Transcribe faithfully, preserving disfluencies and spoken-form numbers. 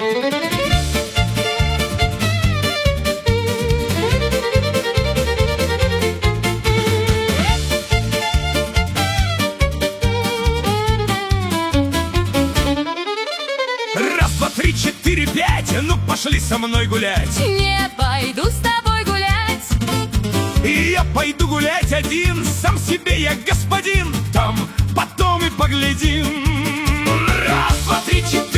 Раз, два, три, четыре, пять, ну пошли со мной гулять. Не пойду с тобой гулять. И я пойду гулять один, сам себе я господин. Там потом и поглядим. Раз, два, три, четыре.